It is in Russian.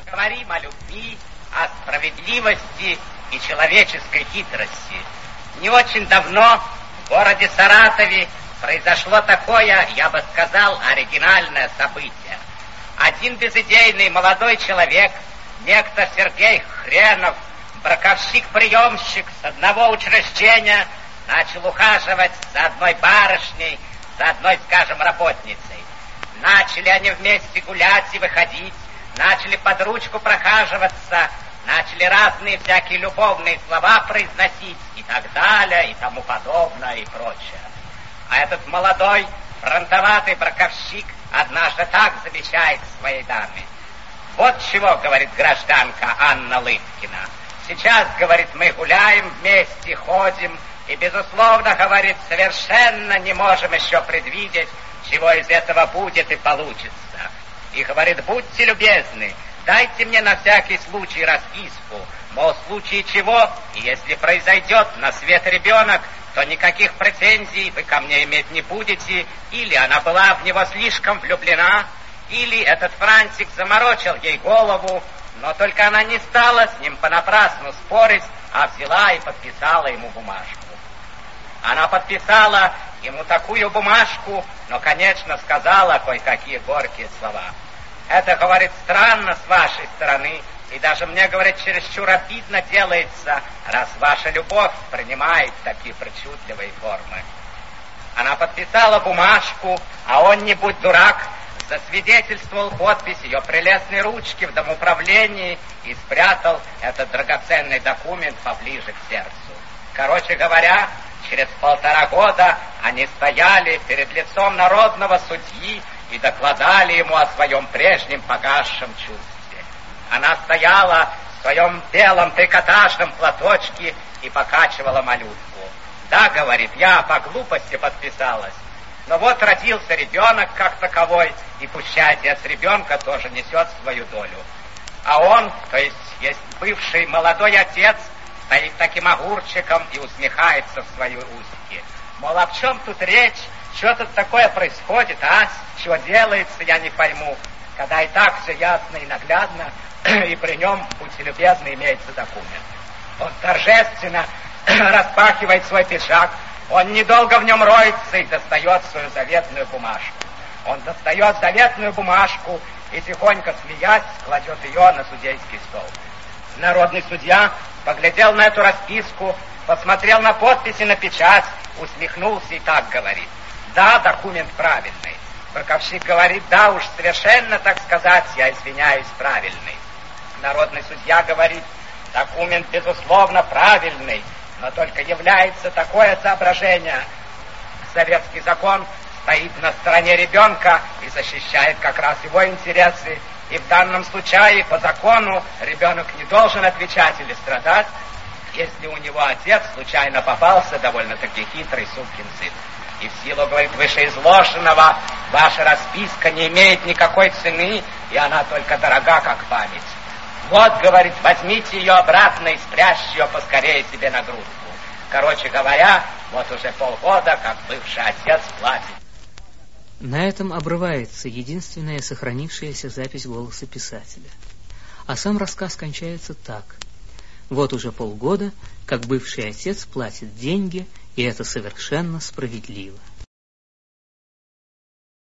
Говорим о любви, о справедливости и человеческой хитрости. Не очень давно в городе Саратове произошло такое, я бы сказал, оригинальное событие. Один безыдейный молодой человек, некто Сергей Хренов, браковщик-приемщик с одного учреждения, начал ухаживать за одной барышней, за одной, скажем, работницей. Начали они вместе гулять и выходить, начали под ручку прохаживаться, начали разные всякие любовные слова произносить и так далее, и тому подобное, и прочее. А этот молодой фронтоватый браковщик однажды так замечает своей даме. Вот чего, говорит гражданка Анна Лыткина. Сейчас, говорит, мы гуляем вместе, ходим, и, безусловно, говорит, совершенно не можем еще предвидеть, чего из этого будет и получится. И, говорит, будьте любезны, дайте мне на всякий случай расписку, мол, в случае чего, и если произойдет на свет ребенок, то никаких претензий вы ко мне иметь не будете, или она была в него слишком влюблена, или этот Франтик заморочил ей голову, но только она не стала с ним понапрасну спорить, а взяла и подписала ему бумажку. Она подписала ему такую бумажку, но, конечно, сказала кое-какие горькие слова. Это, говорит, странно с вашей стороны, и даже мне, говорит, чересчур обидно делается, раз ваша любовь принимает такие причудливые формы. Она подписала бумажку, а он, не будь дурак, засвидетельствовал подпись ее прелестной ручки в домоуправлении и спрятал этот драгоценный документ поближе к сердцу. Короче говоря, через 1,5 года они стояли перед лицом народного судьи и докладали ему о своем прежнем погасшем чувстве. Она стояла в своем белом трикотажном платочке и покачивала малютку. Да, говорит, я по глупости подписалась. Но вот родился ребенок как таковой, и пущай отец ребенка тоже несет свою долю. А он, то есть бывший молодой отец, стоит таким огурчиком и усмехается в свои устики. Мол, а в чем тут речь? Что тут такое происходит, а? Что делается, я не пойму. Когда и так все ясно и наглядно, и при нем, будьте любезны, имеется документ. Он торжественно распахивает свой пиджак, он недолго в нем роется и достает свою заветную бумажку. Он достает заветную бумажку и, тихонько смеясь, кладет ее на судейский стол. Народный судья поглядел на эту расписку, посмотрел на подписи, на печать, усмехнулся и так говорит: да, документ правильный. Браковщик говорит: да уж, совершенно, так сказать, я извиняюсь, правильный. Народный судья говорит: документ, безусловно, правильный, но только является такое соображение. Советский закон стоит на стороне ребенка и защищает как раз его интересы. И в данном случае, по закону, ребенок не должен отвечать или страдать, если у него отец случайно попался довольно-таки хитрый сукин сын. И в силу, говорит, вышеизложенного, ваша расписка не имеет никакой цены, и она только дорога, как память. Вот, говорит, возьмите ее обратно и спрячьте ее поскорее себе на грудку. Короче говоря, вот уже полгода, как бывший отец платит. На этом обрывается единственная сохранившаяся запись голоса писателя. А сам рассказ кончается так. Вот уже полгода, как бывший отец платит деньги, и это совершенно справедливо.